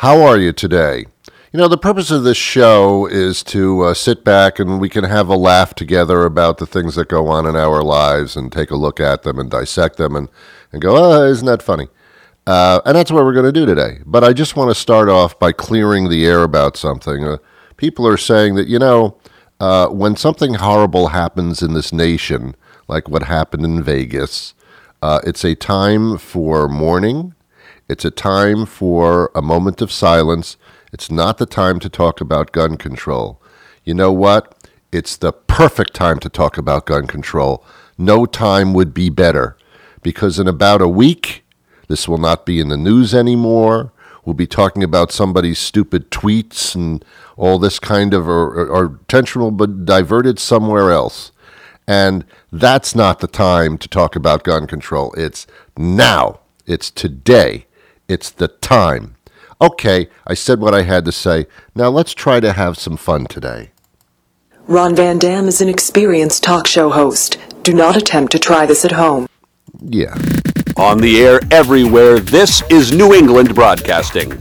How are you today? You know, the purpose of this show is to sit back and we can have a laugh together about the things that go on in our lives and take a look at them and dissect them and go, oh, isn't that funny? And that's what we're going to do today. But I just want to start off by clearing the air about something. People are saying that, when something horrible happens in this nation, like what happened in Vegas, it's a time for mourning. It's a time for a moment of silence. It's not the time to talk about gun control. You know what? It's the perfect time to talk about gun control. No time would be better, because in about a week, this will not be in the news anymore. We'll be talking about somebody's stupid tweets and all this kind of, or attention will be diverted somewhere else. And that's not the time to talk about gun control. It's now. It's today. It's the time. Okay, I said what I had to say. Now let's try to have some fun today. Ron Van Dam is an experienced talk show host. Do not attempt to try this at home. Yeah. On the air everywhere, this is New England Broadcasting.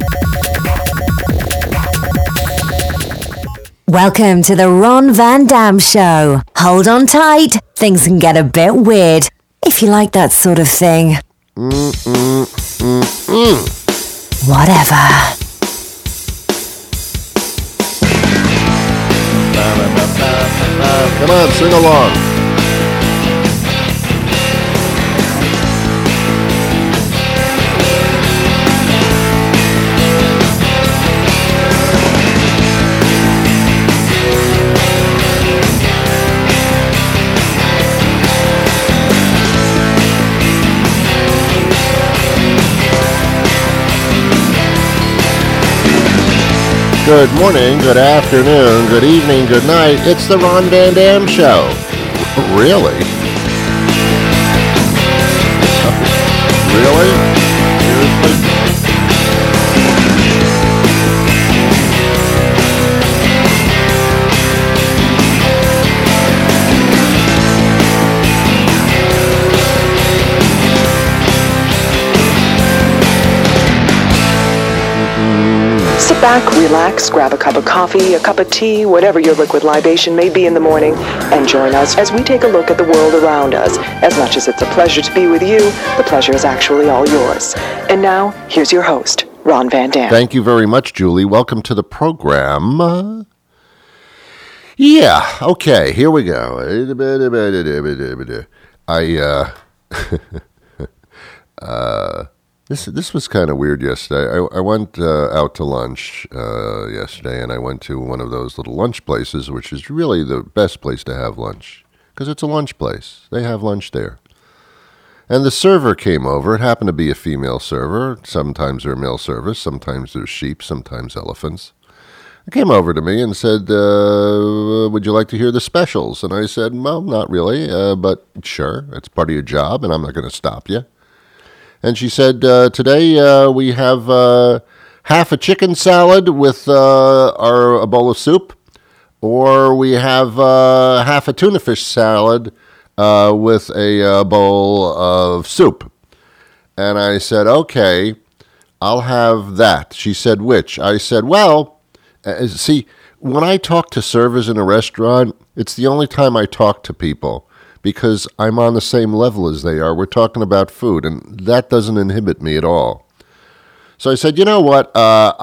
Welcome to the Ron Van Dam Show. Hold on tight. Things can get a bit weird, if you like that sort of thing. Whatever. Come on, sing along. Good morning, good afternoon, good evening, good night. It's the Ron Van Dam Show. Really? Really? Seriously? Sit back, relax, grab a cup of coffee, a cup of tea, whatever your liquid libation may be in the morning, and join us as we take a look at the world around us. As much as it's a pleasure to be with you, the pleasure is actually all yours. And now, here's your host, Ron Van Dam. Thank you very much, Julie. Welcome to the program. Yeah, okay, here we go. This was kind of weird yesterday. I went out to lunch yesterday, and I went to one of those little lunch places, which is really the best place to have lunch, because it's a lunch place. They have lunch there. And the server came over. It happened to be a female server. Sometimes they're male servers. Sometimes there's sheep. Sometimes elephants. It came over to me and said, would you like to hear the specials? And I said, well, not really, but sure. It's part of your job, and I'm not going to stop you. And she said, today we have half a chicken salad with a bowl of soup, or we have half a tuna fish salad with a bowl of soup. And I said, okay, I'll have that. She said, which? I said, well, see, when I talk to servers in a restaurant, it's the only time I talk to people, because I'm on the same level as they are. We're talking about food, and that doesn't inhibit me at all. So I said, you know what?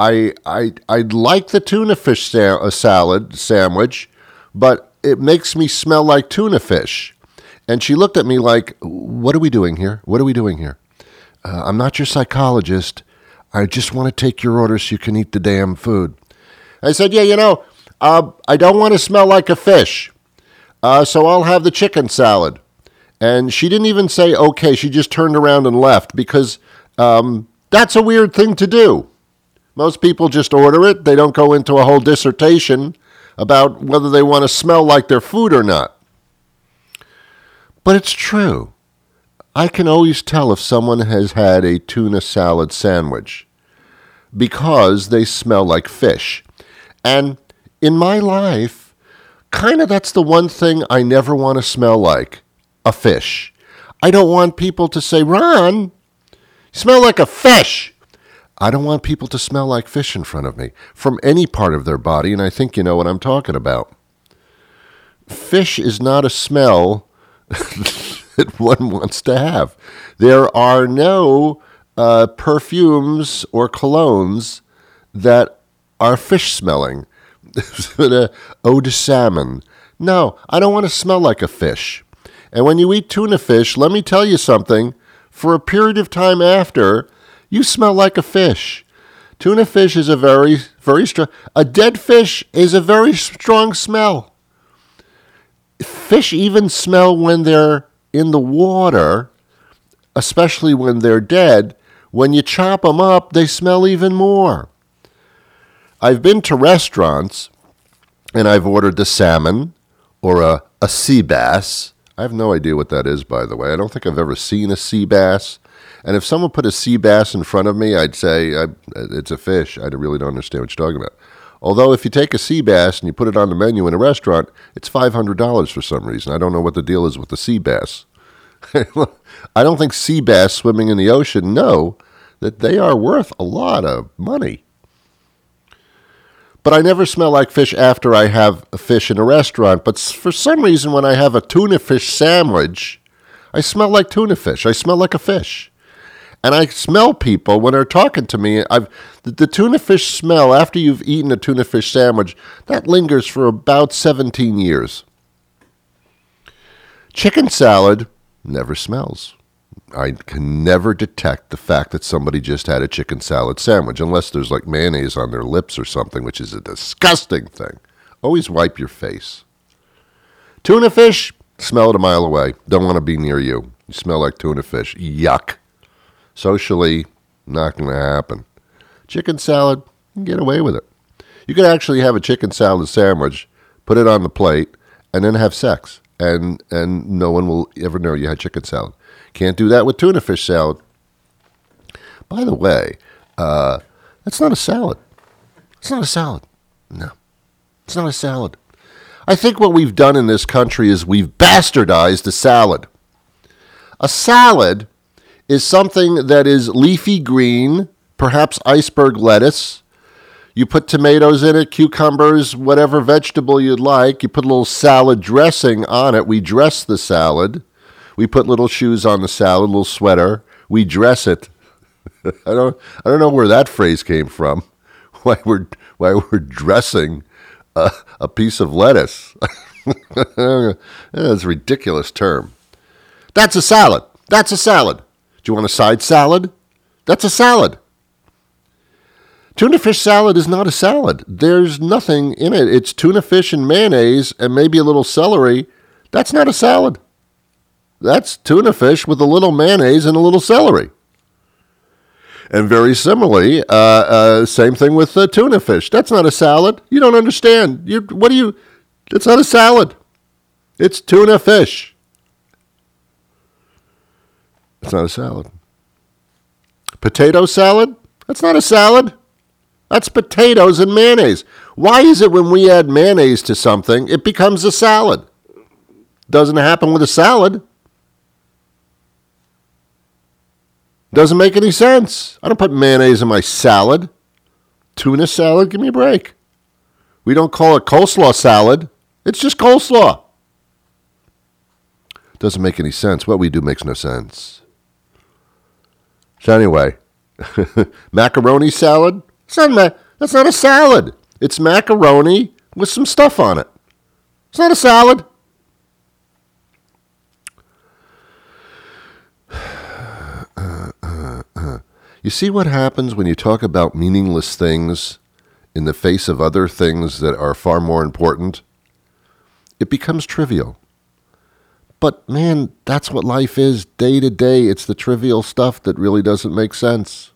I'd like the tuna fish salad sandwich, but it makes me smell like tuna fish. And she looked at me like, what are we doing here? What are we doing here? I'm not your psychologist. I just want to take your order so you can eat the damn food. I said, yeah, I don't want to smell like a fish. So I'll have the chicken salad. And she didn't even say, okay, she just turned around and left, because that's a weird thing to do. Most people just order it. They don't go into a whole dissertation about whether they want to smell like their food or not. But it's true. I can always tell if someone has had a tuna salad sandwich because they smell like fish. And in my life, kind of that's the one thing I never want to smell like, a fish. I don't want people to say, Ron, you smell like a fish. I don't want people to smell like fish in front of me from any part of their body, and I think you know what I'm talking about. Fish is not a smell that one wants to have. There are no perfumes or colognes that are fish smelling. Eau de salmon. No, I don't want to smell like a fish. And when you eat tuna fish, let me tell you something. For a period of time after, you smell like a fish. Tuna fish is a very, very strong... A dead fish is a very strong smell. Fish even smell when they're in the water, especially when they're dead. When you chop them up, they smell even more. I've been to restaurants, and I've ordered the salmon or a sea bass. I have no idea what that is, by the way. I don't think I've ever seen a sea bass. And if someone put a sea bass in front of me, I'd say it's a fish. I really don't understand what you're talking about. Although if you take a sea bass and you put it on the menu in a restaurant, it's $500 for some reason. I don't know what the deal is with the sea bass. I don't think sea bass swimming in the ocean know that they are worth a lot of money. But I never smell like fish after I have a fish in a restaurant. But for some reason, when I have a tuna fish sandwich, I smell like tuna fish. I smell like a fish. And I smell people when they're talking to me. The tuna fish smell, after you've eaten a tuna fish sandwich, that lingers for about 17 years. Chicken salad never smells. I can never detect the fact that somebody just had a chicken salad sandwich, unless there's like mayonnaise on their lips or something, which is a disgusting thing. Always wipe your face. Tuna fish, smell it a mile away. Don't want to be near you. You smell like tuna fish. Yuck. Socially, not going to happen. Chicken salad, you can get away with it. You could actually have a chicken salad sandwich, put it on the plate, and then have sex. And no one will ever know you had chicken salad. Can't do that with tuna fish salad. By the way, that's not a salad. It's not a salad. No, it's not a salad. I think what we've done in this country is we've bastardized a salad. A salad is something that is leafy green, perhaps iceberg lettuce. You put tomatoes in it, cucumbers, whatever vegetable you'd like. You put a little salad dressing on it. We dress the salad. We put little shoes on the salad, a little sweater. We dress it. I don't know where that phrase came from. Why we're dressing a piece of lettuce. That's a ridiculous term. That's a salad. That's a salad. Do you want a side salad? That's a salad. Tuna fish salad is not a salad. There's nothing in it. It's tuna fish and mayonnaise and maybe a little celery. That's not a salad. That's tuna fish with a little mayonnaise and a little celery. And very similarly, same thing with tuna fish. That's not a salad. You don't understand. It's not a salad. It's tuna fish. It's not a salad. Potato salad? That's not a salad. That's potatoes and mayonnaise. Why is it when we add mayonnaise to something, it becomes a salad? Doesn't happen with a salad. Doesn't make any sense. I don't put mayonnaise in my salad. Tuna salad? Give me a break. We don't call it coleslaw salad. It's just coleslaw. Doesn't make any sense. What we do makes no sense. So anyway, macaroni salad? That's not a salad. It's macaroni with some stuff on it. It's not a salad. You see what happens when you talk about meaningless things in the face of other things that are far more important? It becomes trivial. But man, that's what life is day to day. It's the trivial stuff that really doesn't make sense.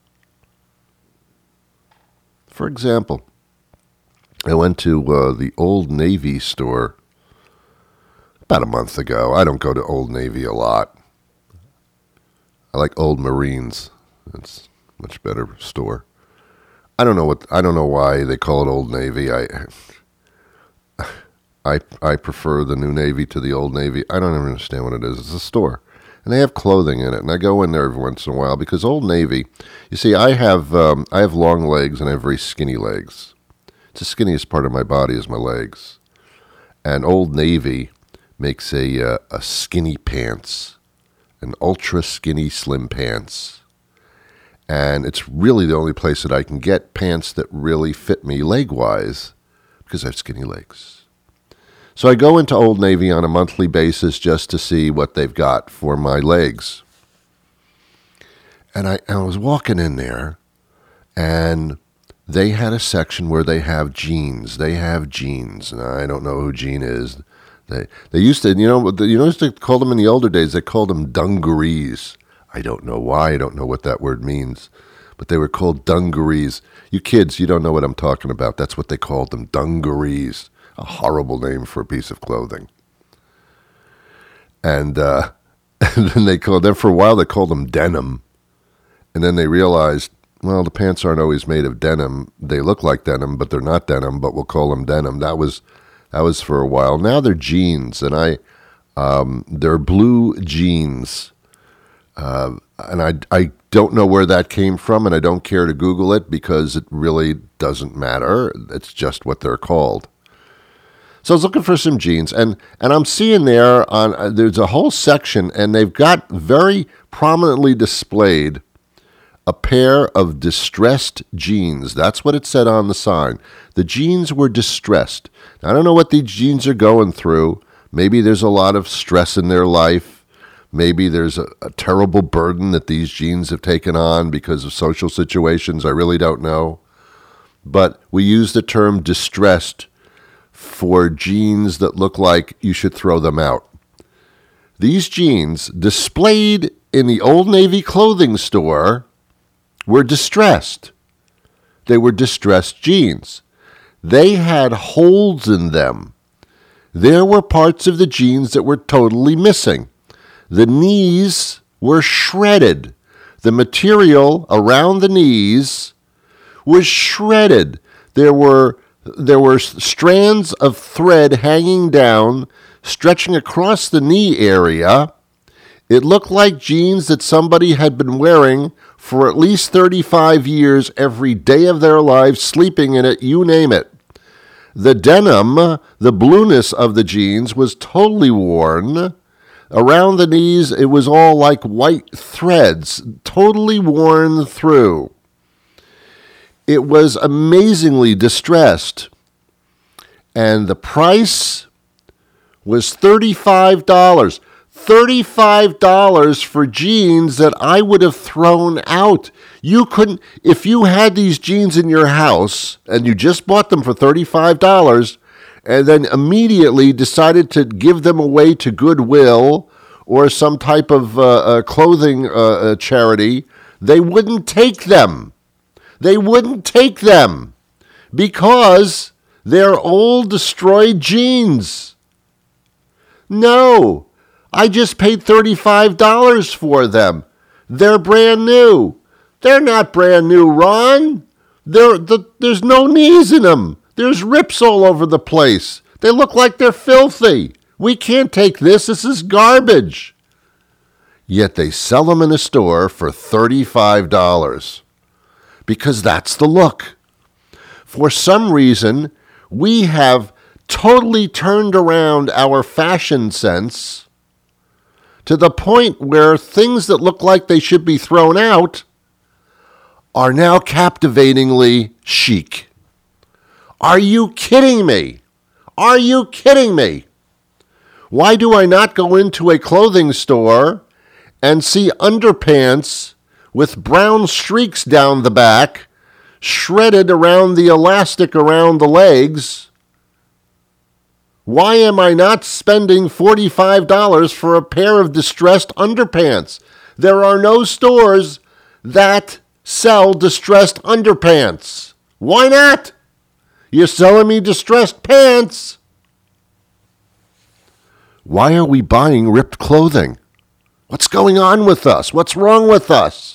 For example, I went to the Old Navy store about a month ago. I don't go to Old Navy a lot. I like Old Marines. It's a much better store. I don't know why they call it Old Navy. I prefer the New Navy to the Old Navy. I don't even understand what it is. It's a store. and they have clothing in it. And I go in there every once in a while because Old Navy, you see, I have long legs and I have very skinny legs. It's the skinniest part of my body is my legs. And Old Navy makes a skinny pants, an ultra skinny slim pants. And it's really the only place that I can get pants that really fit me leg-wise because I have skinny legs. So I go into Old Navy on a monthly basis just to see what they've got for my legs. And I was walking in there, and they had a section where they have jeans. They have jeans, and I don't know who Jean is. They used to, used to call them in the older days, they called them dungarees. I don't know why. I don't know what that word means. But they were called dungarees. You kids, you don't know what I'm talking about. That's what they called them, dungarees. A horrible name for a piece of clothing. And then then for a while they called them denim. And then they realized, well, the pants aren't always made of denim. They look like denim, but they're not denim, but we'll call them denim. That was for a while. Now they're jeans, and they're blue jeans. And I don't know where that came from, and I don't care to Google it because it really doesn't matter. It's just what they're called. So I was looking for some jeans, and I'm seeing there's a whole section, and they've got very prominently displayed a pair of distressed jeans. That's what it said on the sign. The jeans were distressed. Now, I don't know what these jeans are going through. Maybe there's a lot of stress in their life. Maybe there's a terrible burden that these jeans have taken on because of social situations. I really don't know. But we use the term distressed for jeans that look like you should throw them out. These jeans, displayed in the Old Navy clothing store, were distressed. They were distressed jeans. They had holes in them. There were parts of the jeans that were totally missing. The knees were shredded. The material around the knees was shredded. There were strands of thread hanging down, stretching across the knee area. It looked like jeans that somebody had been wearing for at least 35 years every day of their lives, sleeping in it, you name it. The denim, the blueness of the jeans, was totally worn. Around the knees, it was all like white threads, totally worn through. It was amazingly distressed. And the price was $35. $35 for jeans that I would have thrown out. You couldn't, if you had these jeans in your house and you just bought them for $35 and then immediately decided to give them away to Goodwill or some type of clothing charity, they wouldn't take them. They wouldn't take them because they're old, destroyed jeans. No, I just paid $35 for them. They're brand new. They're not brand new, Ron. There's no knees in them. There's rips all over the place. They look like they're filthy. We can't take this. This is garbage. Yet they sell them in a store for $35 because that's the look. For some reason, we have totally turned around our fashion sense to the point where things that look like they should be thrown out are now captivatingly chic. Are you kidding me? Are you kidding me? Why do I not go into a clothing store and see underpants with brown streaks down the back, shredded around the elastic around the legs? Why am I not spending $45 for a pair of distressed underpants? There are no stores that sell distressed underpants. Why not? You're selling me distressed pants. Why are we buying ripped clothing? What's going on with us? What's wrong with us?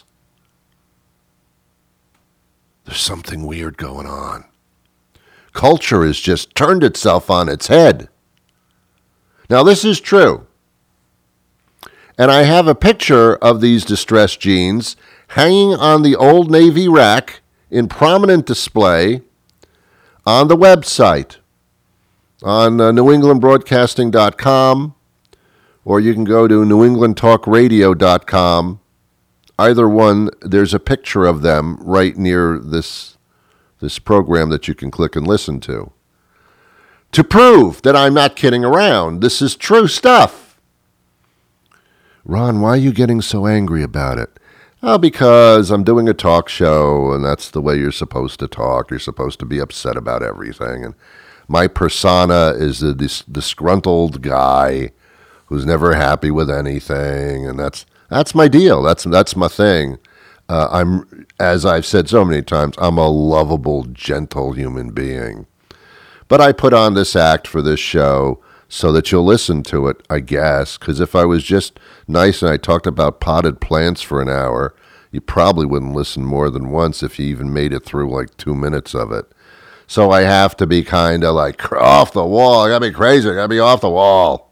There's something weird going on. Culture has just turned itself on its head. Now, this is true. And I have a picture of these distressed jeans hanging on the Old Navy rack in prominent display on the website, on newenglandbroadcasting.com, or you can go to newenglandtalkradio.com. Either one, there's a picture of them right near this program that you can click and listen to prove that I'm not kidding around. This is true stuff. Ron, why are you getting so angry about it? Oh, because I'm doing a talk show, and that's the way you're supposed to talk. You're supposed to be upset about everything. And my persona is a disgruntled guy who's never happy with anything, and that's my deal. That's my thing. I'm, as I've said so many times, I'm a lovable, gentle human being. But I put on this act for this show so that you'll listen to it, I guess, because if I was just nice and I talked about potted plants for an hour, you probably wouldn't listen more than once if you even made it through like 2 minutes of it. So I have to be kind of like off the wall. I got to be crazy. I got to be off the wall.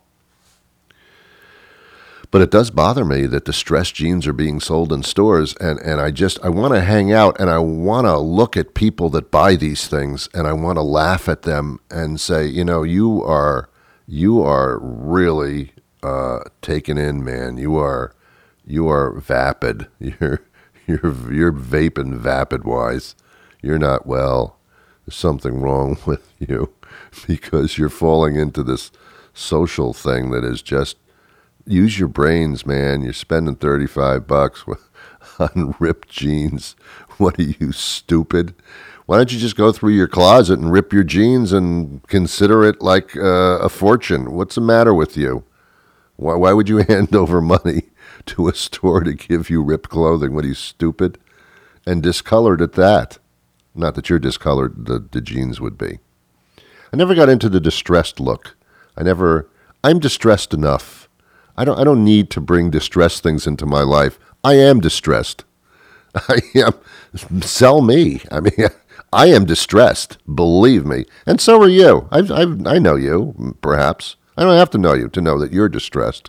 But it does bother me that distressed jeans are being sold in stores, and I want to hang out, and I want to look at people that buy these things, and I want to laugh at them and say, you are really taken in, man. You are vapid. You're vaping vapid wise. You're not well. There's something wrong with you because you're falling into this social thing that is just. Use your brains, man. You're spending $35 on ripped jeans. What are you, stupid? Why don't you just go through your closet and rip your jeans and consider it like a fortune? What's the matter with you? Why would you hand over money to a store to give you ripped clothing? What are you, stupid? And discolored at that. Not that you're discolored, the jeans would be. I never got into the distressed look. I'm distressed enough. I don't need to bring distressed things into my life. I am distressed. I am. Sell me. I mean, I am distressed. Believe me. And so are you. I know you, perhaps. I don't have to know you to know that you're distressed.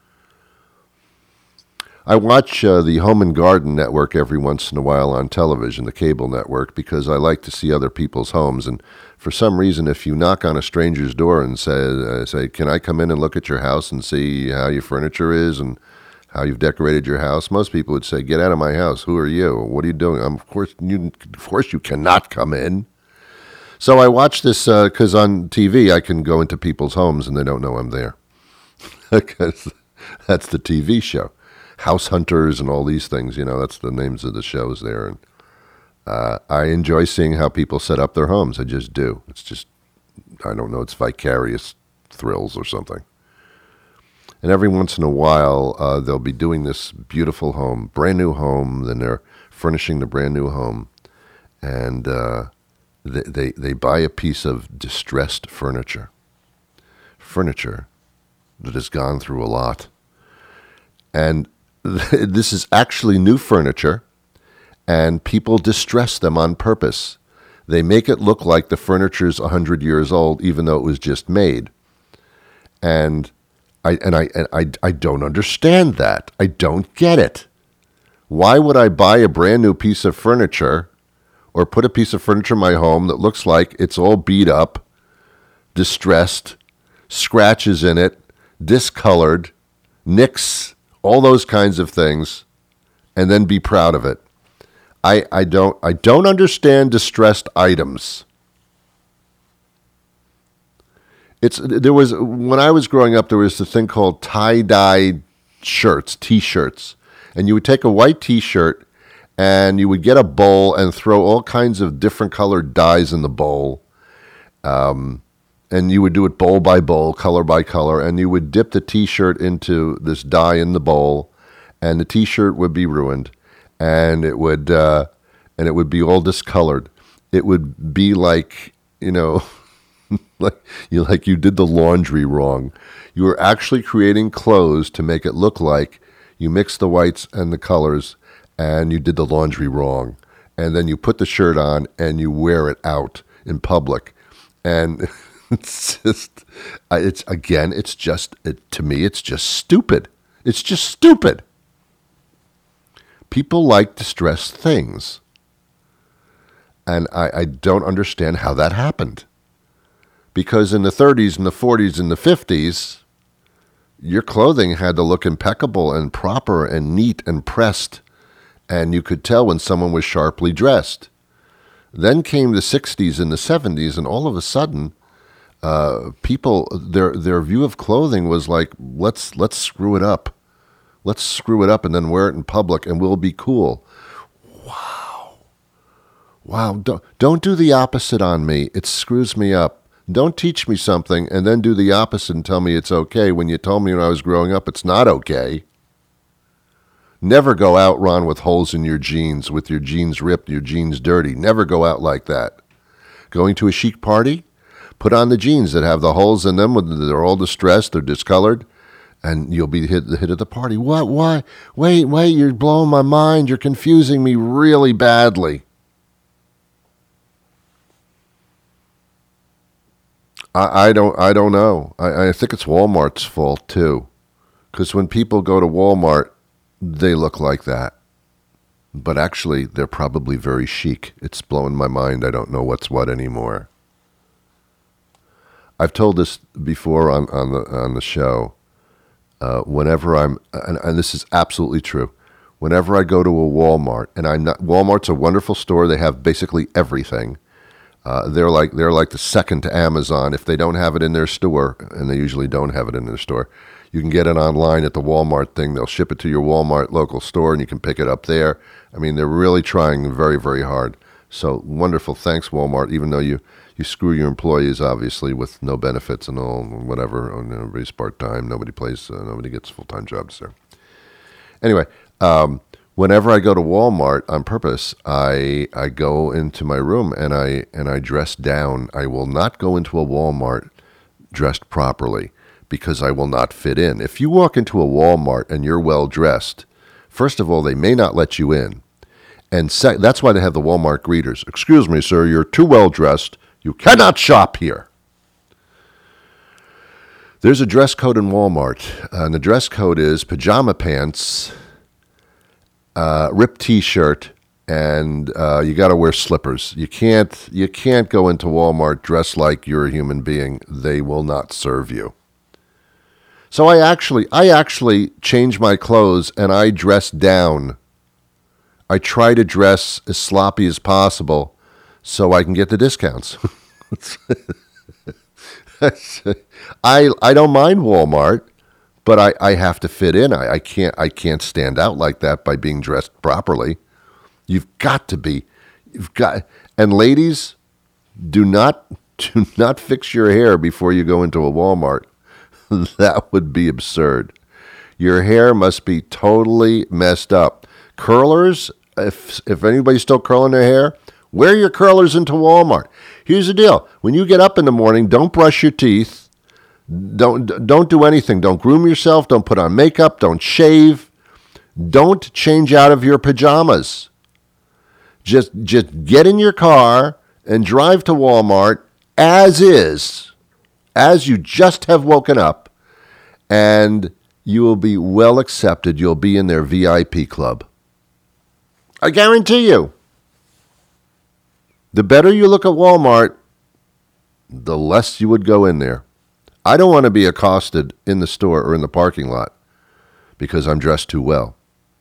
I watch the Home and Garden Network every once in a while on television, the cable network, because I like to see other people's homes. And for some reason, if you knock on a stranger's door and say, can I come in and look at your house and see how your furniture is and how you've decorated your house? Most people would say, get out of my house. Who are you? What are you doing? Of course you cannot come in. So I watch this because on TV I can go into people's homes and they don't know I'm there. Because that's the TV show. House Hunters and all these things, that's the names of the shows there. And I enjoy seeing how people set up their homes. I just do. It's just, I don't know, it's vicarious thrills or something. And every once in a while, they'll be doing this beautiful home, brand new home, then they're furnishing the brand new home. And they buy a piece of distressed furniture that has gone through a lot. And this is actually new furniture, and people distress them on purpose. They make it look like the furniture's 100 years old, even though it was just made. And I don't understand that. I don't get it. Why would I buy a brand new piece of furniture or put a piece of furniture in my home that looks like it's all beat up, distressed, scratches in it, discolored, nicks, all those kinds of things, and then be proud of it? I don't understand distressed items. When I was growing up, there was a thing called tie-dye shirts, T-shirts, and you would take a white T-shirt and you would get a bowl and throw all kinds of different colored dyes in the bowl, and you would do it bowl by bowl, color by color, and you would dip the T-shirt into this dye in the bowl, and the T-shirt would be ruined, and it would be all discolored. It would be like, like you did the laundry wrong. You were actually creating clothes to make it look like you mixed the whites and the colors, and you did the laundry wrong. And then you put the shirt on and you wear it out in public, and to me, it's just stupid. It's just stupid. People like distressed things. And I don't understand how that happened. Because in the 30s and the 40s and the 50s, your clothing had to look impeccable and proper and neat and pressed. And you could tell when someone was sharply dressed. Then came the 60s and the 70s, and all of a sudden, people, their view of clothing was like, let's screw it up. Let's screw it up and then wear it in public and we'll be cool. Wow, don't do the opposite on me. It screws me up. Don't teach me something and then do the opposite and tell me it's okay when you told me when I was growing up it's not okay. Never go out, Ron, with holes in your jeans, with your jeans ripped, your jeans dirty. Never go out like that. Going to a chic party? Put on the jeans that have the holes in them. They're all distressed, they're discolored, and you'll be the hit of the party. What? Why? Wait, you're blowing my mind. You're confusing me really badly. I don't know. I think it's Walmart's fault, too. Because when people go to Walmart, they look like that. But actually, they're probably very chic. It's blowing my mind. I don't know what's what anymore. I've told this before on the show. Whenever and this is absolutely true. Whenever I go to a Walmart, and Walmart's a wonderful store. They have basically everything. They're like the second to Amazon. If they don't have it in their store, and they usually don't have it in their store, you can get it online at the Walmart thing. They'll ship it to your Walmart local store, and you can pick it up there. I mean, they're really trying very, very hard. So wonderful. Thanks, Walmart, even though you screw your employees, obviously, with no benefits and all, whatever. Everybody's part-time. Nobody gets full-time jobs there. Anyway, whenever I go to Walmart on purpose, I go into my room and I dress down. I will not go into a Walmart dressed properly because I will not fit in. If you walk into a Walmart and you're well-dressed, first of all, they may not let you in. And that's why they have the Walmart greeters. Excuse me, sir, you're too well-dressed. You cannot shop here. There's a dress code in Walmart, and the dress code is pajama pants, ripped T-shirt, and you got to wear slippers. You can't go into Walmart dressed like you're a human being. They will not serve you. So I actually change my clothes and I dress down. I try to dress as sloppy as possible so I can get the discounts. I don't mind Walmart, but I have to fit in. I can't stand out like that by being dressed properly. You've got to be. And ladies, do not fix your hair before you go into a Walmart. That would be absurd. Your hair must be totally messed up. Curlers, if anybody's still curling their hair, wear your curlers into Walmart. Here's the deal. When you get up in the morning, don't brush your teeth. Don't do anything. Don't groom yourself. Don't put on makeup. Don't shave. Don't change out of your pajamas. Just get in your car and drive to Walmart as is, as you just have woken up, and you will be well accepted. You'll be in their VIP club. I guarantee you. The better you look at Walmart, the less you would go in there. I don't want to be accosted in the store or in the parking lot because I'm dressed too well.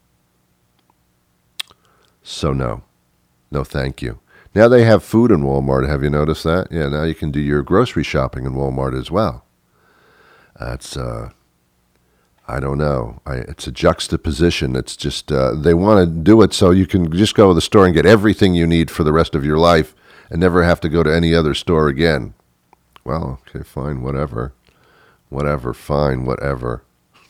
So no, thank you. Now they have food in Walmart. Have you noticed that? Yeah, now you can do your grocery shopping in Walmart as well. That's, I don't know. It's a juxtaposition. It's just, they want to do it so you can just go to the store and get everything you need for the rest of your life and never have to go to any other store again. Well, okay, fine, whatever. Fine, whatever.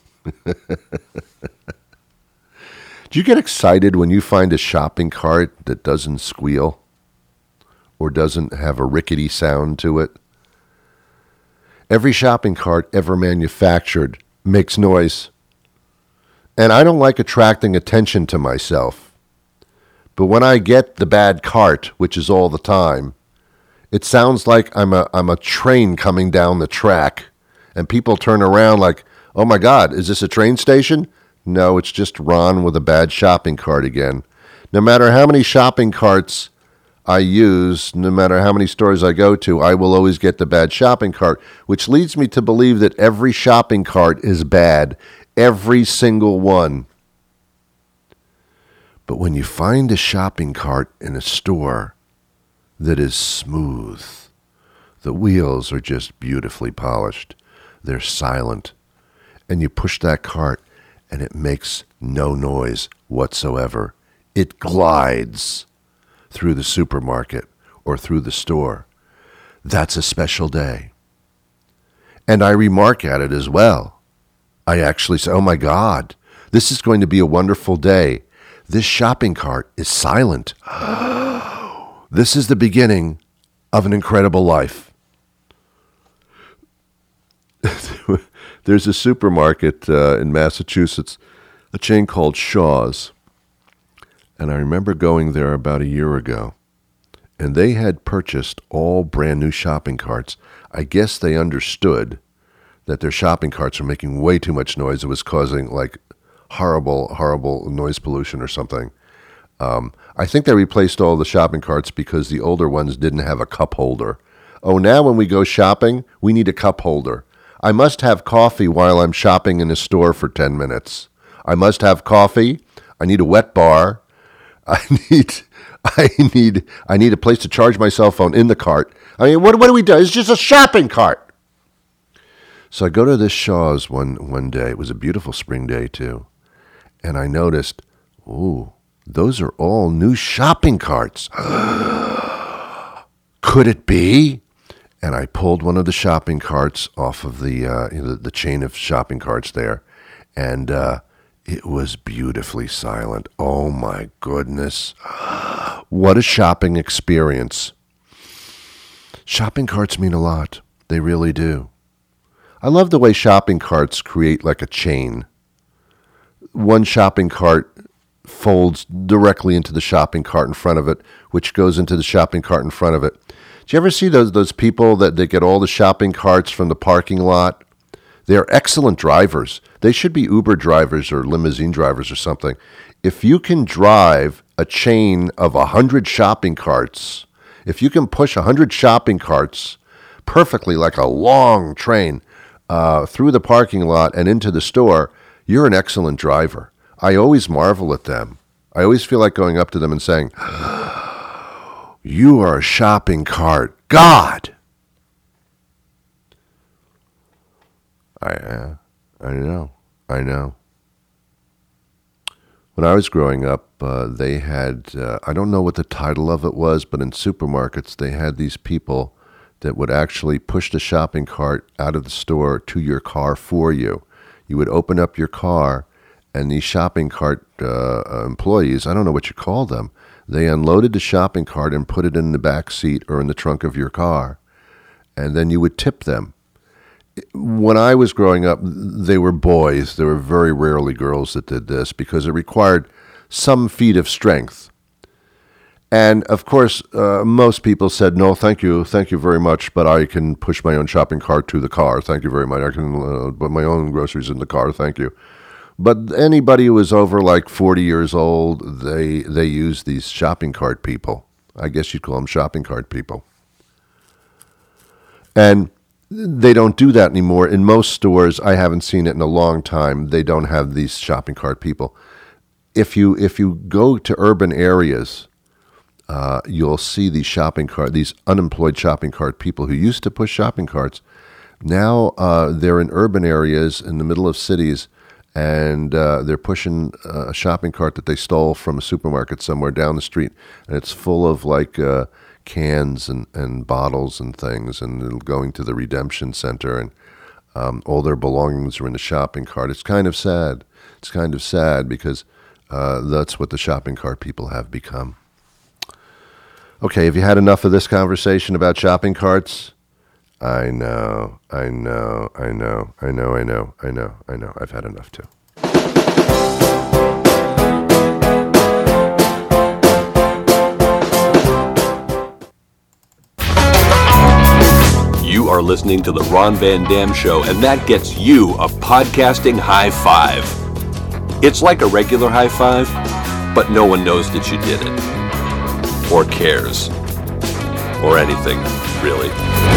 Do you get excited when you find a shopping cart that doesn't squeal or doesn't have a rickety sound to it? Every shopping cart ever manufactured makes noise. And I don't like attracting attention to myself. But when I get the bad cart, which is all the time, it sounds like I'm a train coming down the track, and people turn around like, Oh my God, is this a train station? No, it's just Ron with a bad shopping cart again. No matter how many shopping carts I use, no matter how many stores I go to, I will always get the bad shopping cart, which leads me to believe that every shopping cart is bad. Every single one. But when you find a shopping cart in a store that is smooth, the wheels are just beautifully polished, they're silent, and you push that cart and it makes no noise whatsoever. It glides through the supermarket or through the store. That's a special day. And I remark at it as well. I actually say, oh my God, this is going to be a wonderful day. This shopping cart is silent. This is the beginning of an incredible life. There's a supermarket in Massachusetts, a chain called Shaw's. And I remember going there about a year ago. And they had purchased all brand new shopping carts. I guess they understood that their shopping carts were making way too much noise. It was causing like horrible noise pollution or something. I think they replaced all the shopping carts because the older ones didn't have a cup holder. Oh, now when we go shopping, we need a cup holder. I must have coffee while I'm shopping in a store for 10 minutes. I must have coffee. I need a wet bar. I need a place to charge my cell phone in the cart. I mean, what do we do? It's just a shopping cart. So I go to this Shaw's one day. It was a beautiful spring day too. And I noticed, ooh, those are all new shopping carts. Could it be? And I pulled one of the shopping carts off of the chain of shopping carts there, and it was beautifully silent. Oh my goodness. What a shopping experience. Shopping carts mean a lot. They really do. I love the way shopping carts create like a chain. One shopping cart folds directly into the shopping cart in front of it, which goes into the shopping cart in front of it. Do you ever see those people that they get all the shopping carts from the parking lot? They're excellent drivers. They should be Uber drivers or limousine drivers or something. If you can drive a chain of 100 shopping carts, if you can push 100 shopping carts perfectly like a long train through the parking lot and into the store, you're an excellent driver. I always marvel at them. I always feel like going up to them and saying, you are a shopping cart god. I know. When I was growing up, they had, I don't know what the title of it was, but in supermarkets, they had these people that would actually push the shopping cart out of the store to your car for you. You would open up your car, and these shopping cart employees, I don't know what you call them, they unloaded the shopping cart and put it in the back seat or in the trunk of your car, and then you would tip them. When I was growing up, they were boys. There were very rarely girls that did this because it required some feat of strength. And, of course, most people said, no, thank you very much, but I can push my own shopping cart to the car. Thank you very much. I can put my own groceries in the car. Thank you. But anybody who was over like 40 years old, they use these shopping cart people. I guess you'd call them shopping cart people. And they don't do that anymore. In most stores, I haven't seen it in a long time. They don't have these shopping cart people. If you go to urban areas, you'll see these unemployed shopping cart people who used to push shopping carts. Now they're in urban areas in the middle of cities, and they're pushing a shopping cart that they stole from a supermarket somewhere down the street, and it's full of like cans and bottles and things, and they're going to the redemption center, and all their belongings are in the shopping cart. It's kind of sad. It's kind of sad because that's what the shopping cart people have become. Okay, have you had enough of this conversation about shopping carts? I know. I've had enough too. You You are listening to The Ron Van Dam Show, and that gets you a podcasting high five. It's like a regular high five, but no one knows that you did it. Or cares. Or anything, really.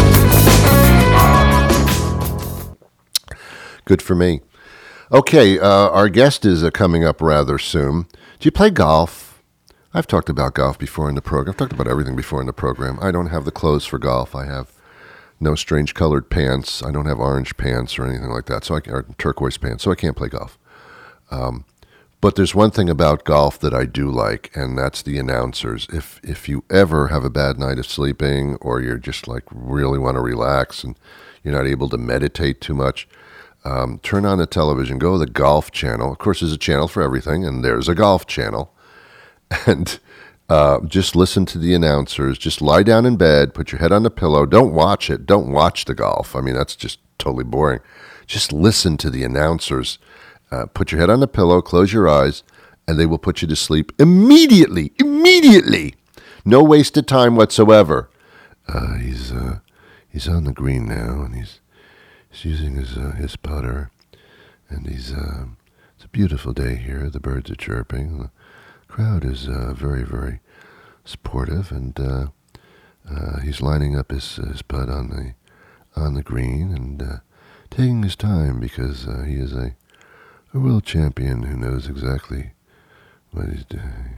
Good for me. Okay, our guest is coming up rather soon. Do you play golf? I've talked about golf before in the program. I've talked about everything before in the program. I don't have the clothes for golf. I have no strange colored pants. I don't have orange pants or anything like that, or turquoise pants, so I can't play golf. But there's one thing about golf that I do like, and that's the announcers. If you ever have a bad night of sleeping, or you're just like really want to relax and you're not able to meditate too much, turn on the television, go to the Golf Channel. Of course, there's a channel for everything, and there's a Golf Channel. And just listen to the announcers. Just lie down in bed, put your head on the pillow. Don't watch it. Don't watch the golf. I mean, that's just totally boring. Just listen to the announcers. Put your head on the pillow, close your eyes, and they will put you to sleep immediately. Immediately. No wasted time whatsoever. He's on the green now, and he's using his putter, and it's a beautiful day here. The birds are chirping. The crowd is very, very supportive, and he's lining up his putt on the green and taking his time because he is a world champion who knows exactly what he's doing.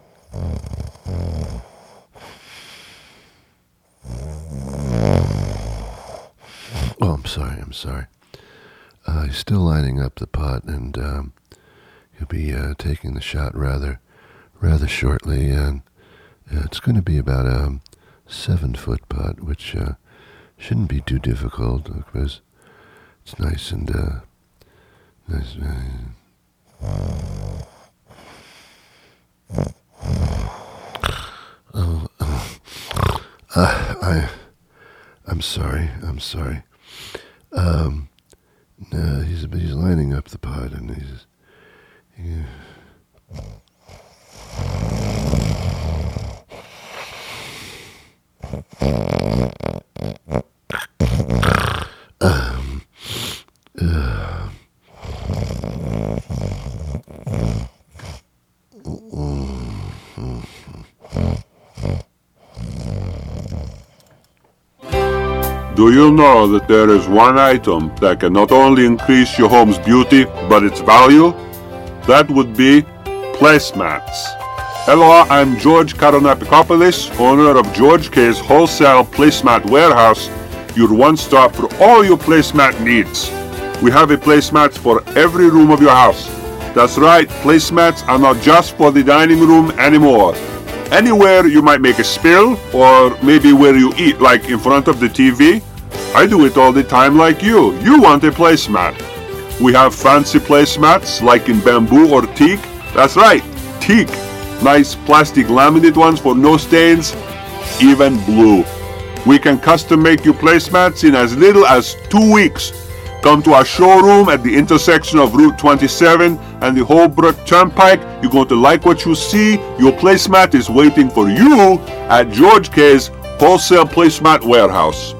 Oh, I'm sorry. He's still lining up the putt, and he'll be taking the shot rather shortly, and it's going to be about a 7-foot putt, which shouldn't be too difficult because it's nice and nice. I'm sorry. No, he's lining up the putt, and he's. Do you know that there is one item that can not only increase your home's beauty, but its value? That would be placemats. Hello, I'm George Karonapikopoulos, owner of George K's Wholesale Placemat Warehouse, your one-stop for all your placemat needs. We have a placemats for every room of your house. That's right, placemats are not just for the dining room anymore. Anywhere you might make a spill, or maybe where you eat, like in front of the TV. I do it all the time like you. You want a placemat. We have fancy placemats like in bamboo or teak. That's right, teak. Nice plastic laminate ones for no stains, even blue. We can custom make your placemats in as little as 2 weeks. Come to our showroom at the intersection of Route 27 and the Holbrook Turnpike. You're going to like what you see. Your placemat is waiting for you at George K's Wholesale Placemat Warehouse.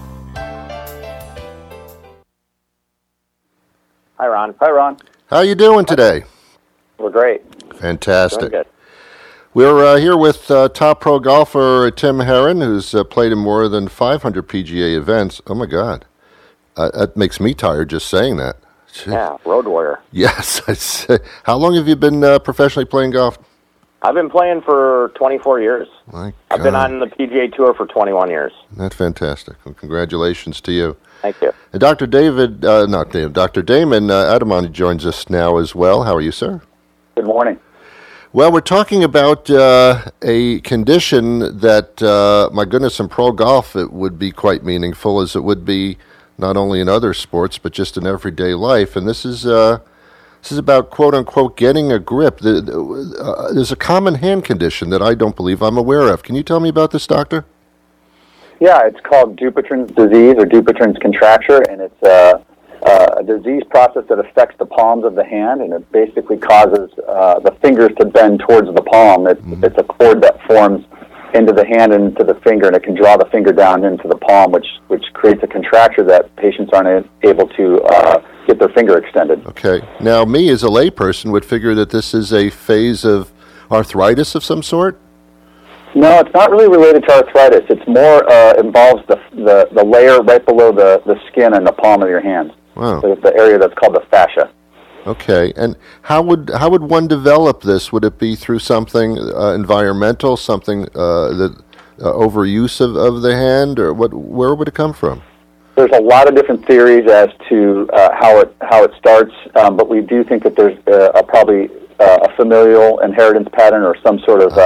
Hi, Ron. How you doing today? We're great. Fantastic. Doing good. We're here with top pro golfer Tim Herron, who's played in more than 500 PGA events. Oh, my God. That makes me tired just saying that. Yeah, road warrior. Yes. How long have you been professionally playing golf? I've been playing for 24 years. My God. I've been on the PGA Tour for 21 years. That's fantastic. Well, congratulations to you. Thank you. And Dr. Dr. Damon Adamani joins us now as well. How are you, sir? Good morning. Well, we're talking about a condition that, my goodness, in pro golf it would be quite meaningful, as it would be not only in other sports but just in everyday life. And this is about, quote unquote, getting a grip. There's a common hand condition that I don't believe I'm aware of. Can you tell me about this, doctor? Yeah, it's called Dupuytren's disease or Dupuytren's contracture, and it's a disease process that affects the palms of the hand, and it basically causes the fingers to bend towards the palm. It's a cord that forms into the hand and into the finger, and it can draw the finger down into the palm, which creates a contracture that patients aren't able to get their finger extended. Okay. Now, me as a layperson would figure that this is a phase of arthritis of some sort? No, it's not really related to arthritis. It's more involves the layer right below the skin and the palm of your hand. Wow. The area that's called the fascia. Okay. And how would one develop this? Would it be through something environmental, something that overuse of the hand, or where would it come from? There's a lot of different theories as to how it starts, but we do think that there's probably a familial inheritance pattern or some sort of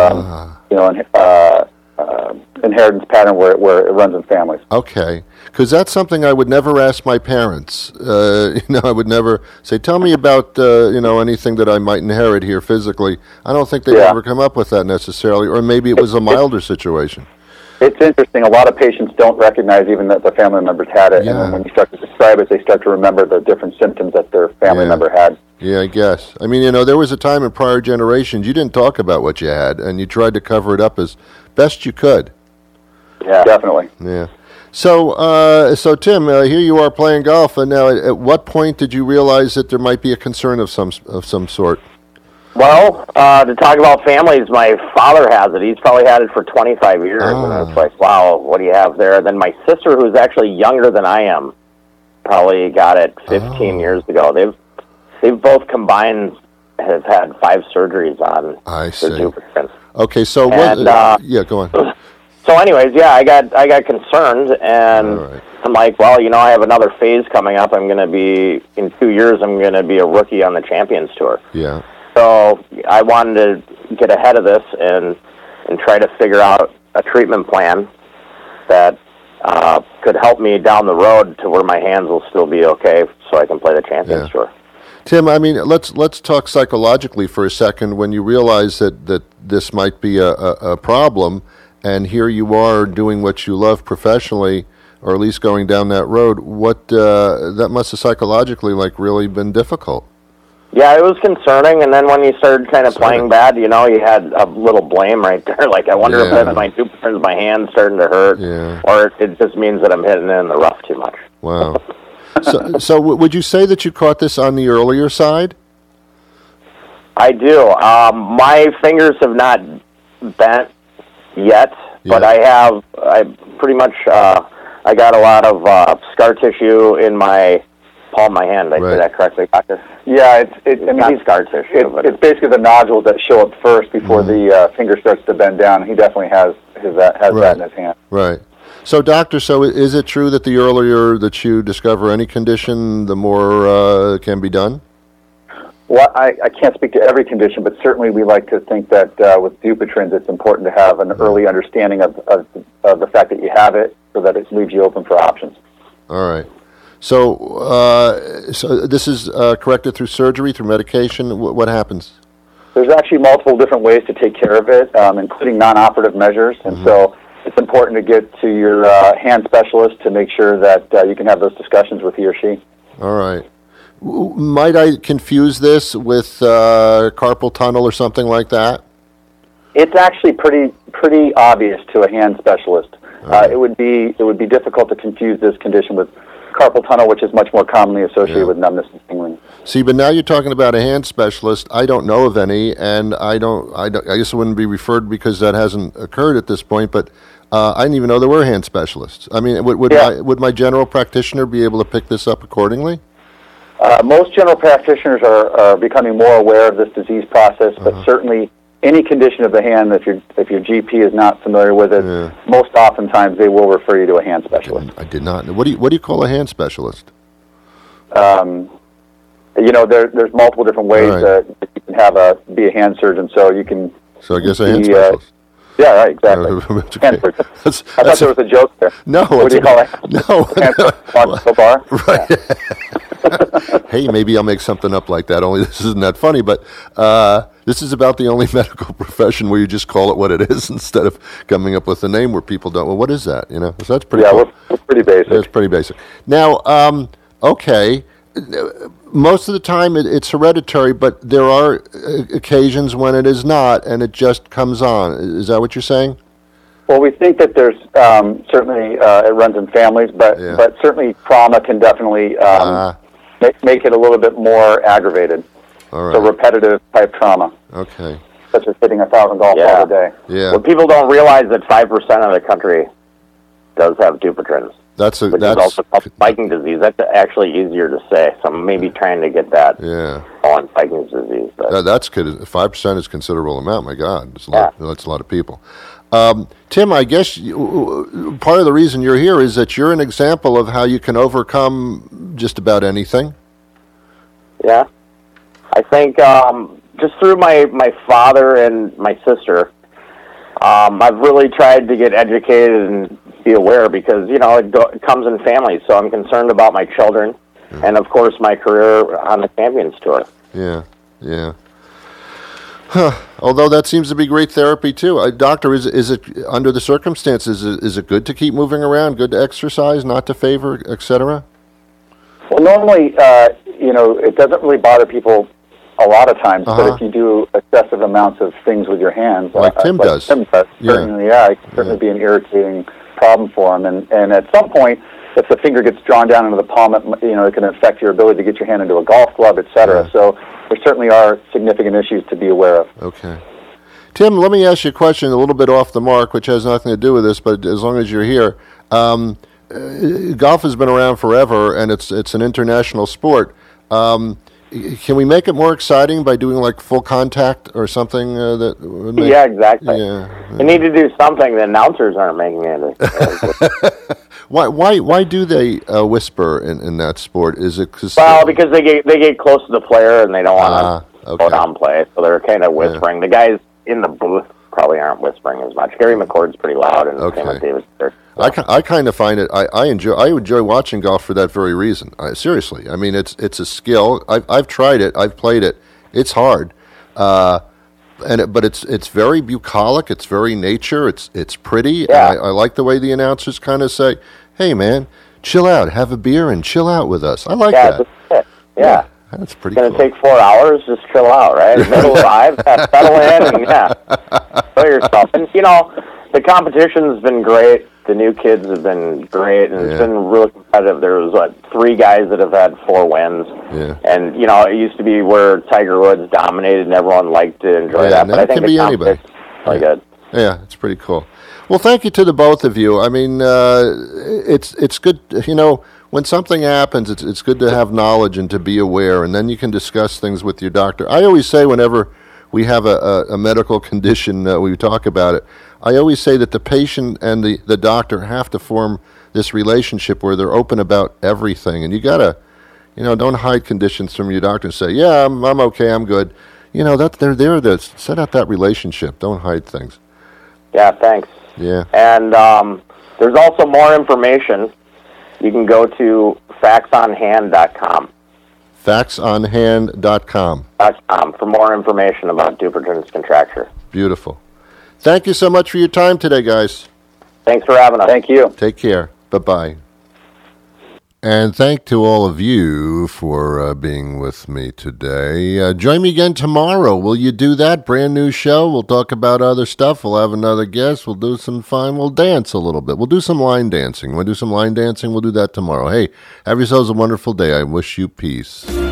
inheritance pattern where it runs in families. Okay, because that's something I would never ask my parents. I would never say, "Tell me about anything that I might inherit here physically." I don't think they'd ever come up with that necessarily, or maybe it was a milder situation. It's interesting. A lot of patients don't recognize even that the family members had it, and then when you start to describe it, they start to remember the different symptoms that their family member had. Yeah, I guess. I mean, there was a time in prior generations you didn't talk about what you had, and you tried to cover it up as best you could. Yeah, definitely. Yeah. So Tim, here you are playing golf, and now at what point did you realize that there might be a concern of some sort? Well, to talk about families, my father has it. He's probably had it for 25 years, and it's like, wow, what do you have there? Then my sister, who's actually younger than I am, probably got it 15 years ago. They've both combined have had 5 surgeries on their Dupuytren's. Okay, so go on. So anyways, I got concerned, and I'm like, well, I have another phase coming up. In 2 years, I'm going to be a rookie on the Champions Tour. Yeah. So I wanted to get ahead of this and try to figure out a treatment plan that could help me down the road to where my hands will still be okay so I can play the Champions Tour. Tim, I mean, let's talk psychologically for a second. When you realize that this might be a problem, and here you are doing what you love professionally, or at least going down that road, that must have psychologically really been difficult. Yeah, it was concerning, and then when you started kind of playing bad, you had a little blame right there. Like, I wonder if that's my Dupuytren's, my hand's starting to hurt, or it just means that I'm hitting it in the rough too much. Wow. So would you say that you caught this on the earlier side? I do. My fingers have not bent yet, but I pretty much, I got a lot of scar tissue in my palm of my hand. Did I say that correctly, Doctor? Yeah, it's not scar tissue. It's basically the nodules that show up first before the finger starts to bend down. He definitely has that in his hand. Right. So, Doctor, is it true that the earlier that you discover any condition, the more can be done? Well, I can't speak to every condition, but certainly we like to think that with Dupuytren's, it's important to have an early understanding of the fact that you have it, so that it leaves you open for options. All right. So this is corrected through surgery, through medication. What happens? There's actually multiple different ways to take care of it, including non-operative measures, and so it's important to get to your hand specialist to make sure that you can have those discussions with he or she. All right. Might I confuse this with carpal tunnel or something like that? It's actually pretty obvious to a hand specialist. It would be difficult to confuse this condition with carpal tunnel, which is much more commonly associated with numbness and tingling. See, but now you're talking about a hand specialist. I don't know of any, and I guess it wouldn't be referred because that hasn't occurred at this point. But I didn't even know there were hand specialists. I mean, would my general practitioner be able to pick this up accordingly? Most general practitioners are becoming more aware of this disease process, but certainly any condition of the hand, if your GP is not familiar with it, most oftentimes they will refer you to a hand specialist. I did not know. What do you call a hand specialist? There's multiple different ways that you can be a hand surgeon. So you can. So I guess a hand specialist. Yeah, right, exactly. Okay. I thought there was a joke there. No. What do you call it? No. So far? Right. Hey, maybe I'll make something up like that, only this isn't that funny, but this is about the only medical profession where you just call it what it is instead of coming up with a name where people don't, well, what is that? So that's pretty cool. We're pretty basic. That's pretty basic. Now, okay, most of the time it's hereditary, but there are occasions when it is not, and it just comes on. Is that what you're saying? Well, we think that there's certainly it runs in families, but certainly trauma can definitely make it a little bit more aggravated. All right. So repetitive type trauma. Okay. Such as hitting 1,000 golf balls a day. Yeah. Well, people don't realize that 5% of the country does have Dupuytren's. That's which is also called Vikings disease. That's actually easier to say. So I'm maybe trying to get that on Vikings disease. But. That's good. 5% is a considerable amount. My God, that's a lot of people. Tim, I guess part of the reason you're here is that you're an example of how you can overcome just about anything. Yeah. I think just through my father and my sister, I've really tried to get educated and be aware because, you know, it comes in families. So I'm concerned about my children and, of course, my career on the Champions Tour. Yeah, yeah. Huh. Although that seems to be great therapy, too. Doctor, is it, under the circumstances, is it good to keep moving around, good to exercise, not to favor, etc.? Well, normally, you know, it doesn't really bother people a lot of times, but if you do excessive amounts of things with your hands, like Tim does, certainly, it can certainly be an irritating problem for him. And at some point, if the finger gets drawn down into the palm, it can affect your ability to get your hand into a golf club, etc. Yeah. So there certainly are significant issues to be aware of. Okay. Tim, let me ask you a question a little bit off the mark, which has nothing to do with this, but as long as you're here, golf has been around forever, and it's an international sport. Can we make it more exciting by doing like full contact or something? Yeah, exactly. Yeah. You need to do something. The announcers aren't making it. Why do they whisper in that sport? Is it because they get close to the player and they don't want to go down play, so they're kind of whispering. The guys in the booth probably aren't whispering as much. Gary McCord's pretty loud, and same with David Stewart. I kind of find it. I enjoy watching golf for that very reason. Seriously, I mean it's a skill. I've tried it. I've played it. It's hard, but it's very bucolic. It's very nature. It's pretty. Yeah. And I like the way the announcers kind of say, "Hey man, chill out, have a beer, and chill out with us." I like that. That's it. Yeah. That's pretty cool. It's going to take 4 hours. Just chill out, right? Middle 5, settle in, and enjoy yourself. And you know, the competition's been great. The new kids have been great, and it's been really competitive. There was, 3 guys that have had 4 wins. Yeah. And, you know, it used to be where Tiger Woods dominated and everyone liked to enjoy that. But I think the competition's really good. Yeah, it's pretty cool. Well, thank you to the both of you. I mean, it's good, you know, when something happens, it's good to have knowledge and to be aware, and then you can discuss things with your doctor. I always say whenever we have a medical condition, we talk about it, I always say that the patient and the doctor have to form this relationship where they're open about everything. And you got to, you know, don't hide conditions from your doctor and say, yeah, I'm okay, I'm good. You know, they're there to set up that relationship. Don't hide things. Yeah, thanks. Yeah. And there's also more information. You can go to factsonhand.com. Factsonhand.com. For more information about Dupuytren's contracture. Beautiful. Thank you so much for your time today, guys. Thanks for having us. Thank you. Take care. Bye-bye. And thank to all of you for being with me today. Join me again tomorrow. Will you do that? Brand new show. We'll talk about other stuff. We'll have another guest. We'll do some fun. We'll dance a little bit. We'll do some line dancing. We'll do some line dancing. We'll do that tomorrow. Hey, have yourselves a wonderful day. I wish you peace.